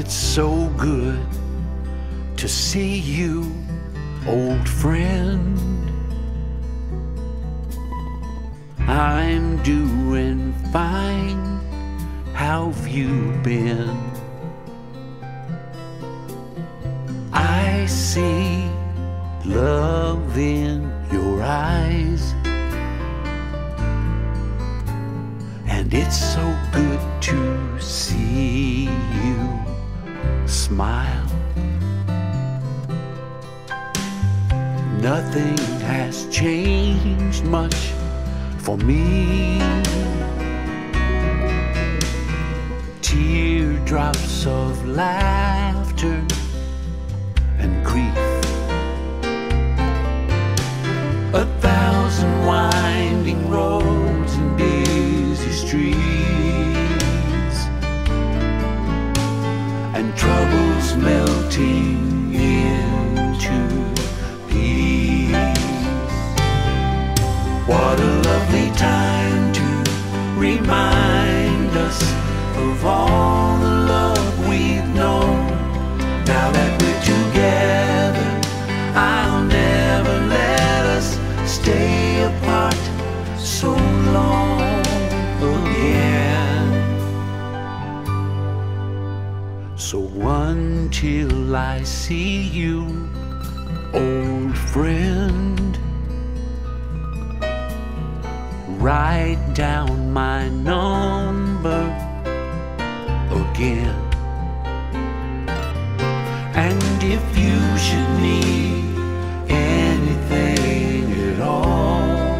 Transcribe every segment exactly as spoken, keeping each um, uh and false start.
it's so good to see you, old friend. I'm doing fine. How've you been? I see love in your eyes, and it's so good to see you smile. Nothing has changed much for me. Teardrops of laughter and grief, a thousand winding roads and busy streets, and troubles melting into peace. What a lovely time to remind us of all the love we've known. Now that we're together, I'll never let us stay apart so long again. So until I see you, old friend, write down my number again. And if you should need anything at all,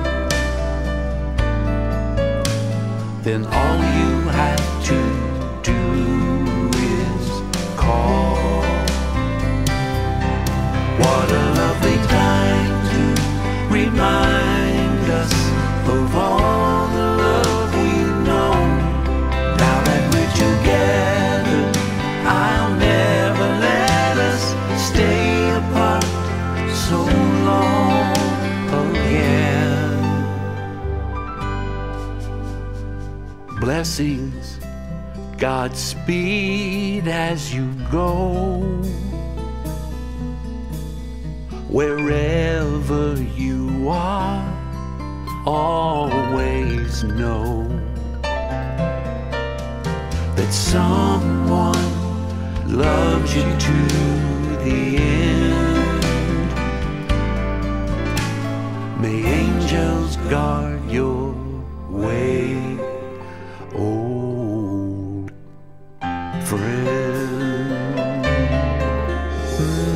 then all you have to do is call. What a lovely time to remind us of all the love we've known. Now that we're together, I'll never let us stay apart so long again. Blessings, Godspeed as you go. Wherever you are, always know that someone loves you to the end. May angels guard your way, old friend.